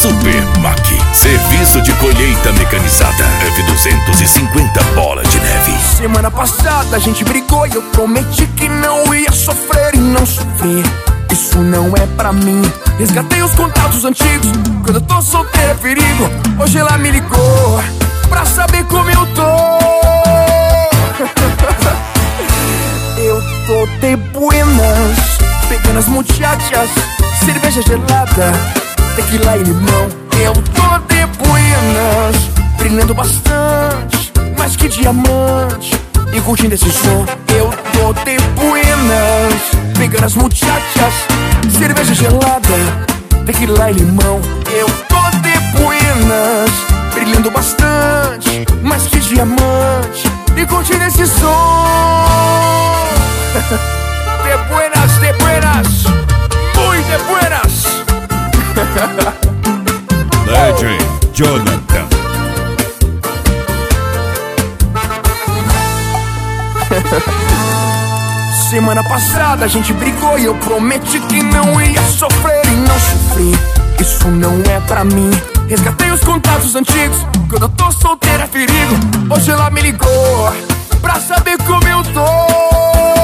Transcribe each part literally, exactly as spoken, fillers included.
Supermac, serviço de colheita mecanizada. F duzentos e cinquenta bola de neve. Semana passada a gente brigou e eu prometi que não ia sofrer e não sofri. Isso não é pra mim. Resgatei os contatos antigos. Quando eu tô solteiro é perigo. Hoje ela me ligou pra saber como eu tô. Eu tô de buenas, pegando as muchachas, cerveja gelada, tequila e limão. Eu tô de buenas, brilhando bastante, mais que diamante, e curtindo esse som. Eu tô de buenas, pegando as muchachas, cerveja gelada, tequila e limão. Eu tô de buenas, brilhando bastante, mais que diamante, e curtindo esse som. De buenas, de buenas, muy de buenas. D J Jonathan. Semana passada a gente brigou e eu prometi que não ia sofrer e não sofri. Isso não é pra mim. Resgatei os contatos antigos. Quando eu tô solteiro é perigo. Hoje ela me ligou pra saber como eu tô.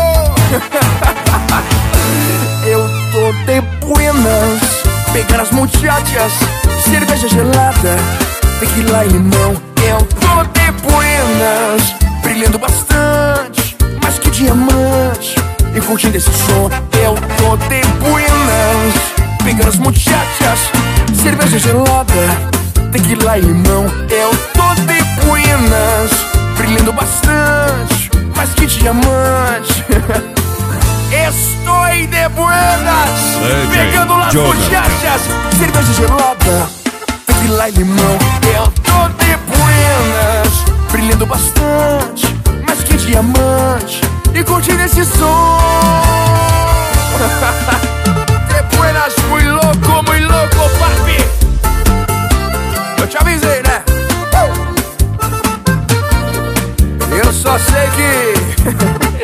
Eu tô de buenas, pegando as muchachas, cerveja gelada, tequila e limão. Eu tô de buenas, brilhando bastante, mais que diamante, e curtindo esse som. Eu tô de buenas, pegando as muchachas, cerveja gelada, tequila e limão. Eu tô de buenas, brilhando bastante, mais que diamante. Estou de buenas, pegando las muchachas, cerveja gelada, tequila e limão. Eu tô de buenas, brilhando bastante, mais que diamante, e curtindo esse som. De buenas, muy louco, muy louco, papi. Eu te avisei, né? Eu só sei que